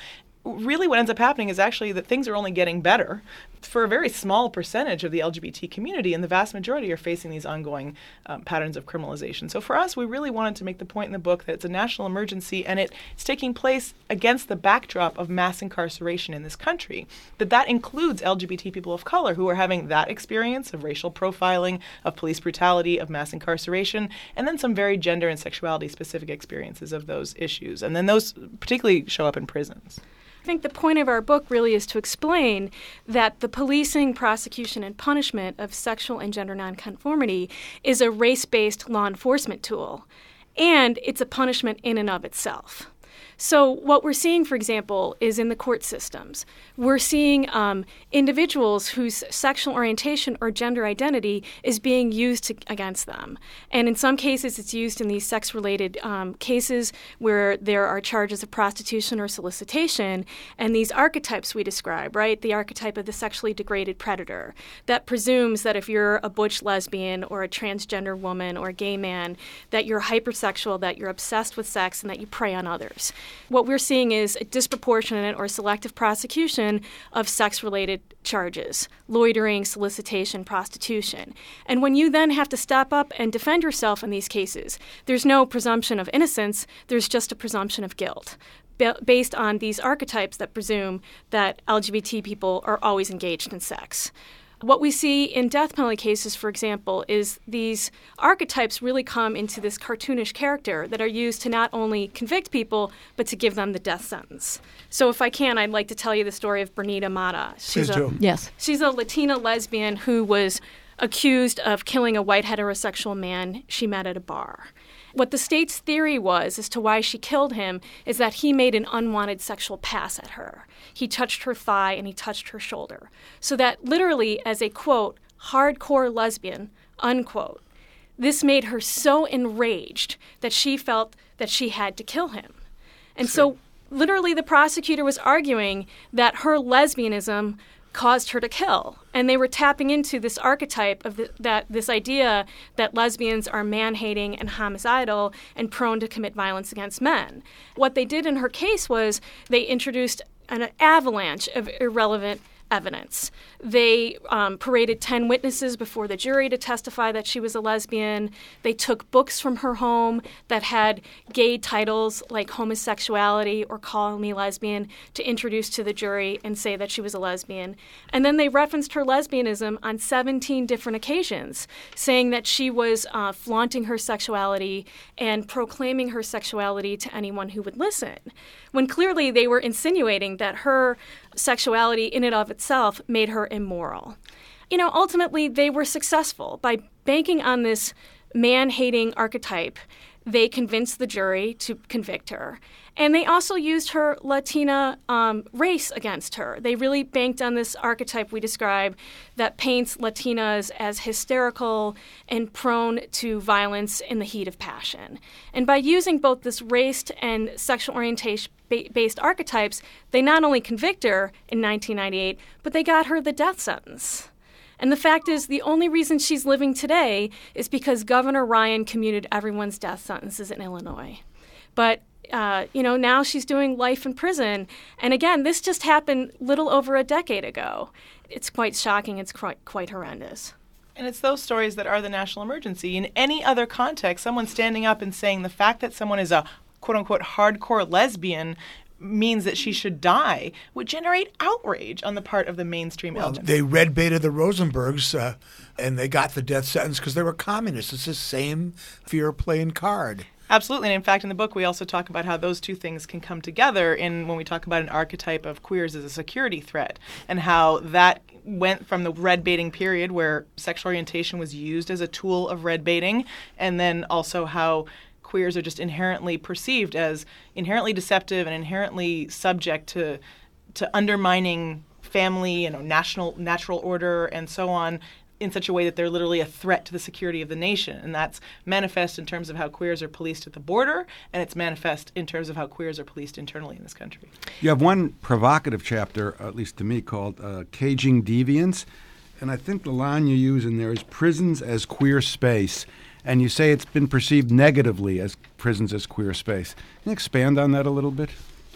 really what ends up happening is actually that things are only getting better for a very small percentage of the L G B T community, and the vast majority are facing these ongoing um, patterns of criminalization. So for us, we really wanted to make the point in the book that it's a national emergency, and it, it's taking place against the backdrop of mass incarceration in this country, that that includes L G B T people of color who are having that experience of racial profiling, of police brutality, of mass incarceration, and then some very gender and sexuality specific experiences of those issues. And then those particularly show up in prisons. I think the point of our book really is to explain that the policing, prosecution, and punishment of sexual and gender nonconformity is a race-based law enforcement tool, and it's a punishment in and of itself. So what we're seeing, for example, is in the court systems. We're seeing um, individuals whose sexual orientation or gender identity is being used to, against them. And in some cases, it's used in these sex-related um, cases where there are charges of prostitution or solicitation. And these archetypes we describe, right? The archetype of the sexually degraded predator that presumes that if you're a butch lesbian or a transgender woman or a gay man, that you're hypersexual, that you're obsessed with sex, and that you prey on others. What we're seeing is a disproportionate or selective prosecution of sex-related charges, loitering, solicitation, prostitution. And when you then have to step up and defend yourself in these cases, there's no presumption of innocence, there's just a presumption of guilt based on these archetypes that presume that L G B T people are always engaged in sex. What we see in death penalty cases, for example, is these archetypes really come into this cartoonish character that are used to not only convict people, but to give them the death sentence. So if I can, I'd like to tell you the story of Bernita Mata. She's Please a, do. Yes. She's a Latina lesbian who was accused of killing a white heterosexual man she met at a bar. What the state's theory was as to why she killed him is that he made an unwanted sexual pass at her. He touched her thigh and he touched her shoulder. So that literally, as a, quote, hardcore lesbian, unquote, this made her so enraged that she felt that she had to kill him. And so literally the prosecutor was arguing that her lesbianism caused her to kill. And they were tapping into this archetype of the, that this idea that lesbians are man-hating and homicidal and prone to commit violence against men. What they did in her case was they introduced an avalanche of irrelevant evidence. They um, paraded ten witnesses before the jury to testify that she was a lesbian. They took books from her home that had gay titles like homosexuality or call me lesbian to introduce to the jury and say that she was a lesbian. And then they referenced her lesbianism on seventeen different occasions, saying that she was uh, flaunting her sexuality and proclaiming her sexuality to anyone who would listen, when clearly they were insinuating that her sexuality in and of itself made her immoral. You know, ultimately, they were successful. By banking on this man-hating archetype, they convinced the jury to convict her. And they also used her Latina um, race against her. They really banked on this archetype we describe that paints Latinas as hysterical and prone to violence in the heat of passion. And by using both this race and sexual orientation based archetypes, they not only convict her in nineteen ninety-eight, but they got her the death sentence. And the fact is, the only reason she's living today is because Governor Ryan commuted everyone's death sentences in Illinois. But, uh, you know, now she's doing life in prison. And again, this just happened little over a decade ago. It's quite shocking. It's quite, quite horrendous. And it's those stories that are the national emergency. In any other context, someone standing up and saying the fact that someone is a quote-unquote hardcore lesbian means that she should die would generate outrage on the part of the mainstream Well, elements. they red baited the Rosenbergs, uh, and they got the death sentence because they were communists. It's the same fear playing card. Absolutely. And in fact, in the book, we also talk about how those two things can come together in when we talk about an archetype of queers as a security threat, and how that went from the red baiting period where sexual orientation was used as a tool of red baiting, and then also how queers are just inherently perceived as inherently deceptive and inherently subject to to undermining family and you know, national natural order and so on in such a way that they're literally a threat to the security of the nation. And that's manifest in terms of how queers are policed at the border, and it's manifest in terms of how queers are policed internally in this country. You have one provocative chapter, at least to me, called uh, Caging Deviance. And I think the line you use in there is prisons as queer space. And you say it's been perceived negatively as prisons as queer space. Can you expand on that a little bit?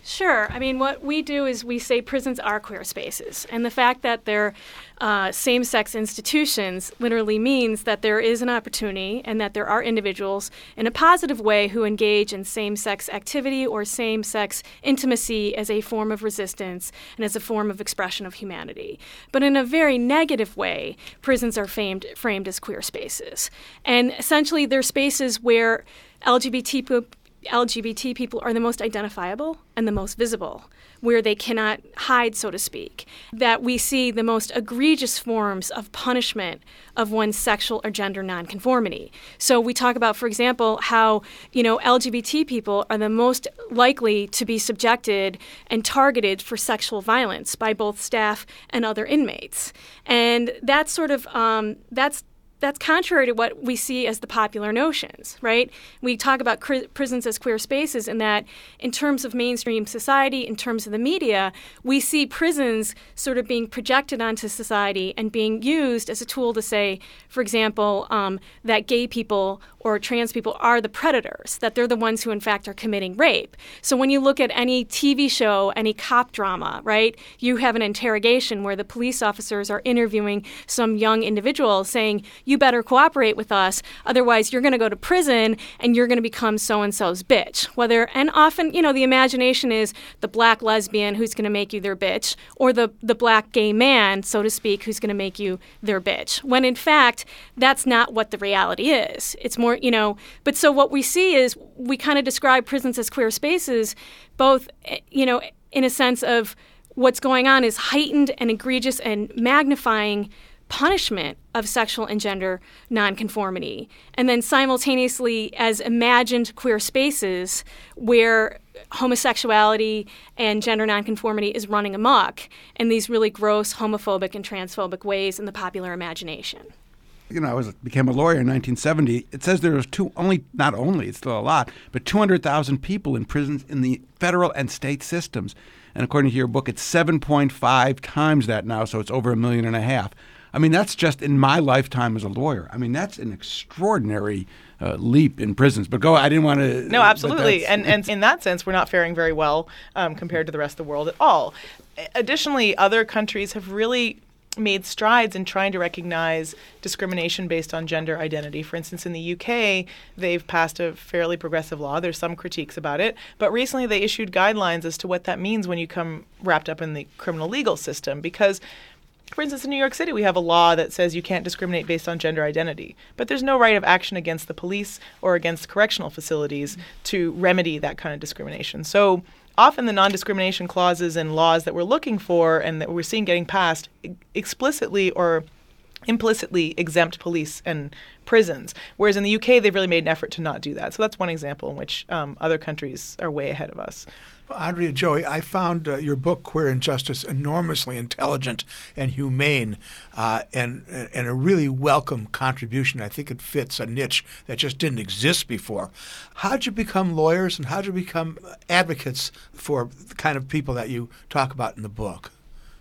Sure. I mean, what we do is we say prisons are queer spaces. And the fact that they're uh, same-sex institutions literally means that there is an opportunity and that there are individuals in a positive way who engage in same-sex activity or same-sex intimacy as a form of resistance and as a form of expression of humanity. But in a very negative way, prisons are famed, framed as queer spaces. And essentially, they're spaces where L G B T L G B T people are the most identifiable and the most visible, where they cannot hide, so to speak, that we see the most egregious forms of punishment of one's sexual or gender nonconformity. So we talk about, for example, how, you know, L G B T people are the most likely to be subjected and targeted for sexual violence by both staff and other inmates. And that's sort of, um, that's That's contrary to what we see as the popular notions, right? We talk about cri- prisons as queer spaces, and that in terms of mainstream society, in terms of the media, we see prisons sort of being projected onto society and being used as a tool to say, for example, um, that gay people or trans people are the predators, that they're the ones who in fact are committing rape. So when you look at any T V show, any cop drama, right, you have an interrogation where the police officers are interviewing some young individual saying, you better cooperate with us, otherwise you're going to go to prison and you're going to become so-and-so's bitch. Whether, and often, you know, the imagination is the black lesbian who's going to make you their bitch, or the, the black gay man, so to speak, who's going to make you their bitch. When in fact, that's not what the reality is. It's more, you know, but so what we see is we kind of describe prisons as queer spaces, both, you know, in a sense of what's going on is heightened and egregious and magnifying punishment of sexual and gender nonconformity, and then simultaneously as imagined queer spaces where homosexuality and gender nonconformity is running amok in these really gross homophobic and transphobic ways in the popular imagination. You know, I was became a lawyer in nineteen seventy. It says there was two only, not only, it's still a lot, but two hundred thousand people in prisons in the federal and state systems. And according to your book, it's seven point five times that now, so it's over a million and a half. I mean, that's just in my lifetime as a lawyer. I mean, that's an extraordinary uh, leap in prisons. But go, I didn't want to. No, absolutely. And, and in that sense, we're not faring very well um, compared to the rest of the world at all. Additionally, other countries have really made strides in trying to recognize discrimination based on gender identity. For instance, in the U K, they've passed a fairly progressive law. There's some critiques about it. But recently they issued guidelines as to what that means when you come wrapped up in the criminal legal system. Because, for instance, in New York City, we have a law that says you can't discriminate based on gender identity. But there's no right of action against the police or against correctional facilities to remedy that kind of discrimination. So often the non-discrimination clauses and laws that we're looking for and that we're seeing getting passed explicitly or implicitly exempt police and prisons, whereas in the U K, they've really made an effort to not do that. So that's one example in which um, other countries are way ahead of us. Well, Andrea Joey, I found uh, your book, Queer Injustice, enormously intelligent and humane, uh, and and a really welcome contribution. I think it fits a niche that just didn't exist before. How'd you become lawyers, and how'd you become advocates for the kind of people that you talk about in the book?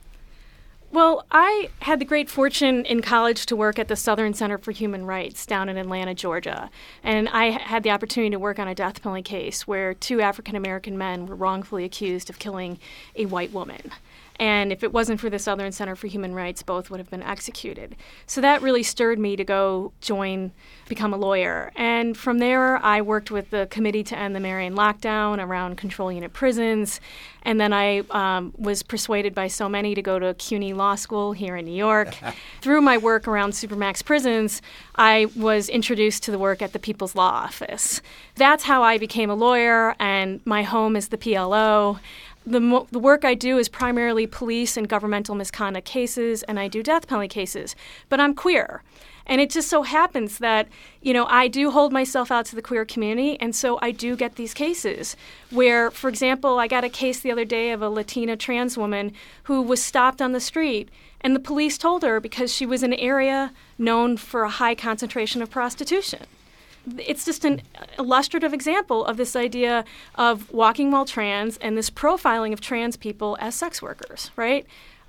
Well, I had the great fortune in college to work at the Southern Center for Human Rights down in Atlanta, Georgia. And I had the opportunity to work on a death penalty case where two African-American men were wrongfully accused of killing a white woman. And if it wasn't for the Southern Center for Human Rights, both would have been executed. So that really stirred me to go join, become a lawyer. And from there, I worked with the Committee to End the Marion Lockdown around control unit prisons. And then I um, was persuaded by so many to go to CUNY Law School here in New York. Through my work around Supermax prisons, I was introduced to the work at the People's Law Office. That's how I became a lawyer, and my home is the P L O. The, mo- the work I do is primarily police and governmental misconduct cases, and I do death penalty cases. But I'm queer. And it just so happens that, you know, I do hold myself out to the queer community, and so I do get these cases where, for example, I got a case the other day of a Latina trans woman who was stopped on the street, and the police told her because she was in an area known for a high concentration of prostitution. It's just an illustrative example of this idea of walking while trans and this profiling of trans people as sex workers, right?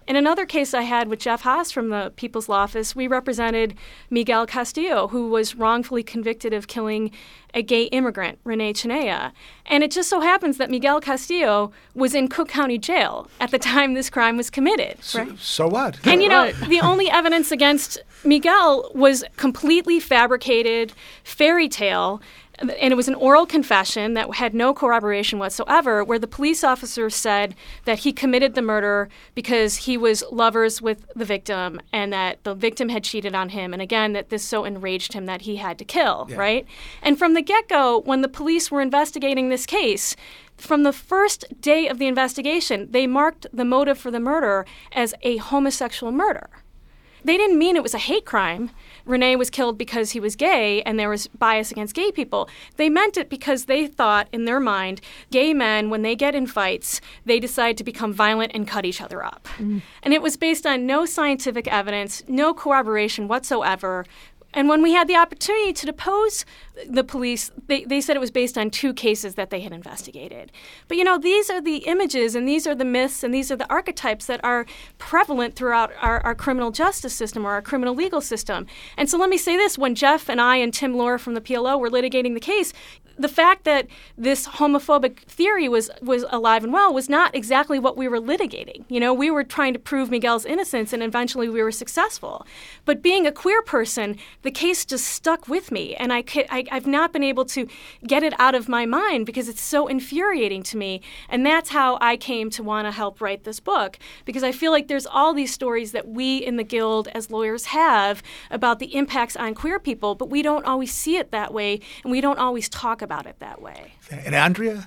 In another case I had with Jeff Haas from the People's Law Office, we represented Miguel Castillo, who was wrongfully convicted of killing a gay immigrant, Renee Chinea. And it just so happens that Miguel Castillo was in Cook County Jail at the time this crime was committed. So, right? so what? And, you know, Right. the only evidence against Miguel was completely fabricated fairy tale. And it was an oral confession that had no corroboration whatsoever, where the police officer said that he committed the murder because he was lovers with the victim and that the victim had cheated on him. And again, that this so enraged him that he had to kill, Yeah. right? And from the get-go, when the police were investigating this case, from the first day of the investigation, they marked the motive for the murder as a homosexual murder. They didn't mean it was a hate crime. Renee was killed because he was gay and there was bias against gay people. They meant it because they thought, in their mind, gay men, when they get in fights, they decide to become violent and cut each other up. Mm. And it was based on no scientific evidence, no corroboration whatsoever. And when we had the opportunity to depose the police, they, they said it was based on two cases that they had investigated. But, you know, these are the images and these are the myths and these are the archetypes that are prevalent throughout our, our criminal justice system or our criminal legal system. And so let me say this. When Jeff and I and Tim Lohr from the P L O were litigating the case, the fact that this homophobic theory was, was alive and well was not exactly what we were litigating. You know, we were trying to prove Miguel's innocence, and eventually we were successful. But being a queer person, the case just stuck with me, and I, I, I've not been able to get it out of my mind because it's so infuriating to me. And that's how I came to want to help write this book, because I feel like there's all these stories that we in the Guild as lawyers have about the impacts on queer people, but we don't always see it that way, and we don't always talk about about it that way. And Andrea?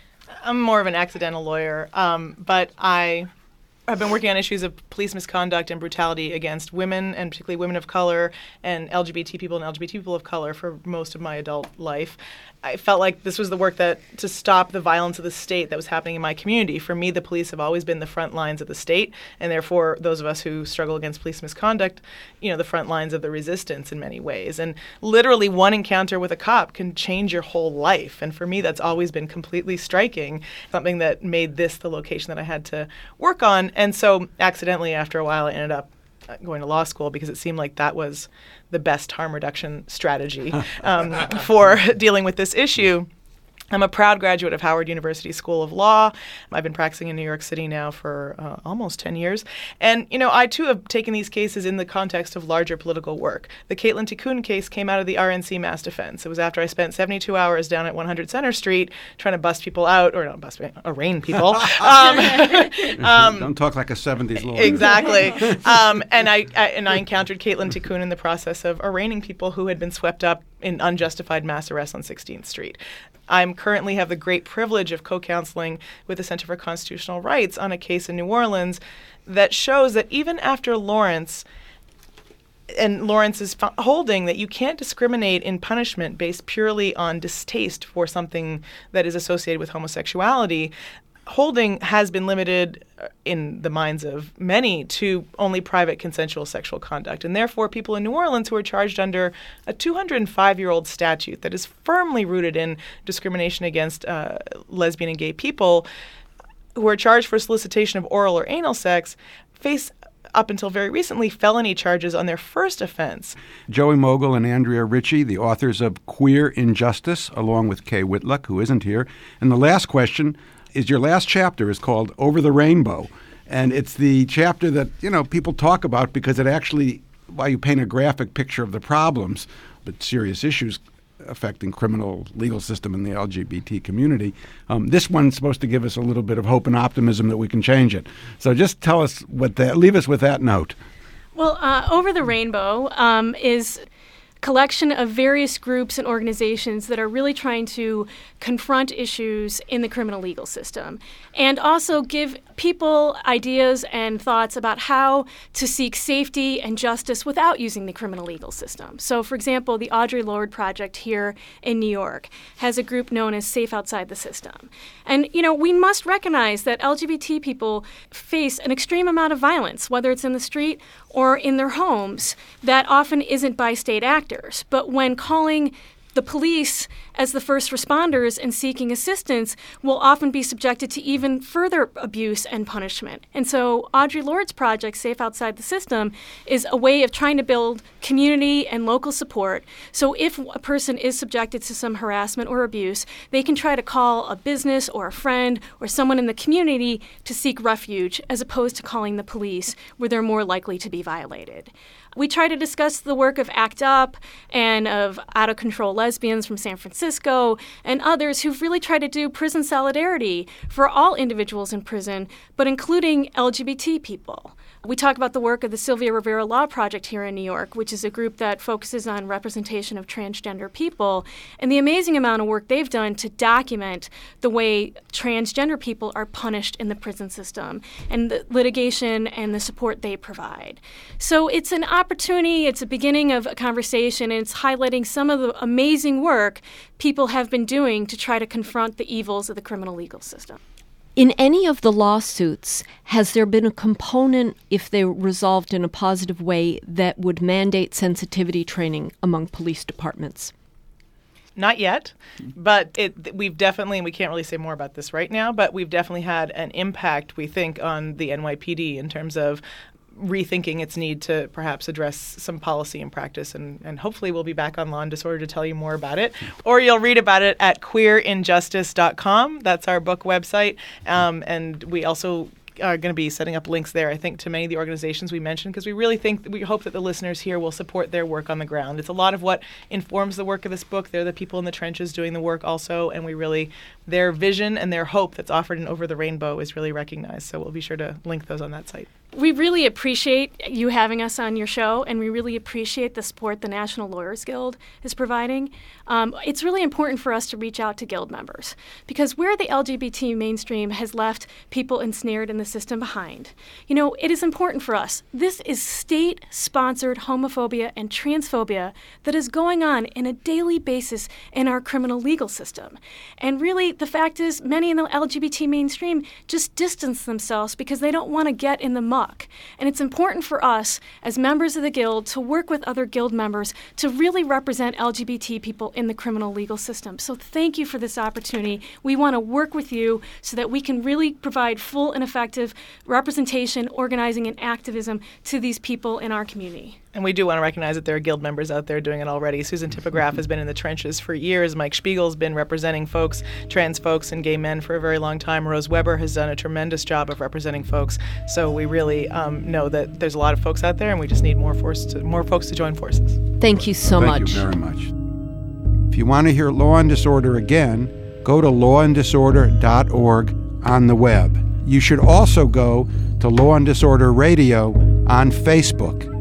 I'm more of an accidental lawyer, um, but I have been working on issues of police misconduct and brutality against women, and particularly women of color and L G B T people and L G B T people of color for most of my adult life. I felt like this was the work that to stop the violence of the state that was happening in my community. For me, the police have always been the front lines of the state, and therefore those of us who struggle against police misconduct, you know, the front lines of the resistance in many ways. And literally one encounter with a cop can change your whole life. And for me, that's always been completely striking, something that made this the location that I had to work on. And so accidentally, after a while, I ended up going to law school because it seemed like that was the best harm reduction strategy um, for dealing with this issue. I'm a proud graduate of Howard University School of Law. I've been practicing in New York City now for uh, almost ten years. And, you know, I, too, have taken these cases in the context of larger political work. The Caitlin Tikkun case came out of the R N C mass defense. It was after I spent seventy-two hours down at one hundred Center Street trying to bust people out, or not bust, arraign people. um, um, Don't talk like a seventies lawyer. Exactly. um, and, I, I, and I encountered Caitlin Tikkun in the process of arraigning people who had been swept up in unjustified mass arrests on sixteenth Street. I currently have the great privilege of co-counseling with the Center for Constitutional Rights on a case in New Orleans that shows that even after Lawrence, and Lawrence is f- holding that you can't discriminate in punishment based purely on distaste for something that is associated with homosexuality, holding has been limited in the minds of many to only private consensual sexual conduct. And therefore, people in New Orleans who are charged under a two hundred five-year-old statute that is firmly rooted in discrimination against uh, lesbian and gay people who are charged for solicitation of oral or anal sex face, up until very recently, felony charges on their first offense. Joey Mogul and Andrea Ritchie, the authors of Queer Injustice, along with Kay Whitluck, who isn't here. And the last question is, your last chapter is called Over the Rainbow. And it's the chapter that, you know, people talk about because it actually, while you paint a graphic picture of the problems, but serious issues affecting criminal legal system in the L G B T community, um, this one's supposed to give us a little bit of hope and optimism that we can change it. So just tell us what that, leave us with that note. Well, uh, Over the Rainbow um, is collection of various groups and organizations that are really trying to confront issues in the criminal legal system and also give people ideas and thoughts about how to seek safety and justice without using the criminal legal system. So, for example, the Audre Lorde Project here in New York has a group known as Safe Outside the System. And, you know, we must recognize that L G B T people face an extreme amount of violence, whether it's in the street or in their homes, that often isn't by state actors. But when calling the police, as the first responders and seeking assistance, will often be subjected to even further abuse and punishment. And so Audre Lorde's project, Safe Outside the System, is a way of trying to build community and local support. So if a person is subjected to some harassment or abuse, they can try to call a business or a friend or someone in the community to seek refuge, as opposed to calling the police, where they're more likely to be violated. We try to discuss the work of ACT UP and of Out of Control Lesbians from San Francisco and others who've really tried to do prison solidarity for all individuals in prison, but including L G B T people. We talk about the work of the Sylvia Rivera Law Project here in New York, which is a group that focuses on representation of transgender people, and the amazing amount of work they've done to document the way transgender people are punished in the prison system and the litigation and the support they provide. So it's an opportunity, it's a beginning of a conversation, and it's highlighting some of the amazing work people have been doing to try to confront the evils of the criminal legal system. In any of the lawsuits, has there been a component, if they were resolved in a positive way, that would mandate sensitivity training among police departments? Not yet, but it, we've definitely, and we can't really say more about this right now, but we've definitely had an impact, we think, on the N Y P D in terms of rethinking its need to perhaps address some policy and practice. And, and hopefully we'll be back on Law and Disorder to tell you more about it. Or you'll read about it at queer injustice dot com. That's our book website. Um, and we also are going to be setting up links there, I think, to many of the organizations we mentioned, because we really think, we hope that the listeners here will support their work on the ground. It's a lot of what informs the work of this book. They're the people in the trenches doing the work also, and we really, their vision and their hope that's offered in Over the Rainbow is really recognized. So we'll be sure to link those on that site. We really appreciate you having us on your show, and we really appreciate the support the National Lawyers Guild is providing. Um, it's really important for us to reach out to Guild members, because where the L G B T mainstream has left people ensnared in the system behind, you know, it is important for us. This is state-sponsored homophobia and transphobia that is going on on a daily basis in our criminal legal system. And really, the fact is, many in the L G B T mainstream just distance themselves because they don't want to get in the muck. And it's important for us as members of the Guild to work with other Guild members to really represent L G B T people in the criminal legal system. So thank you for this opportunity. We want to work with you so that we can really provide full and effective representation, organizing, and activism to these people in our community. And we do want to recognize that there are Guild members out there doing it already. Susan Tipograph has been in the trenches for years. Mike Spiegel's been representing folks, trans folks, and gay men for a very long time. Rose Weber has done a tremendous job of representing folks. So we really um, know that there's a lot of folks out there, and we just need more force to, more folks to join forces. Thank you so Thank much. Thank you very much. If you want to hear Law and Disorder again, go to law and disorder dot org on the web. You should also go to Law and Disorder Radio on Facebook.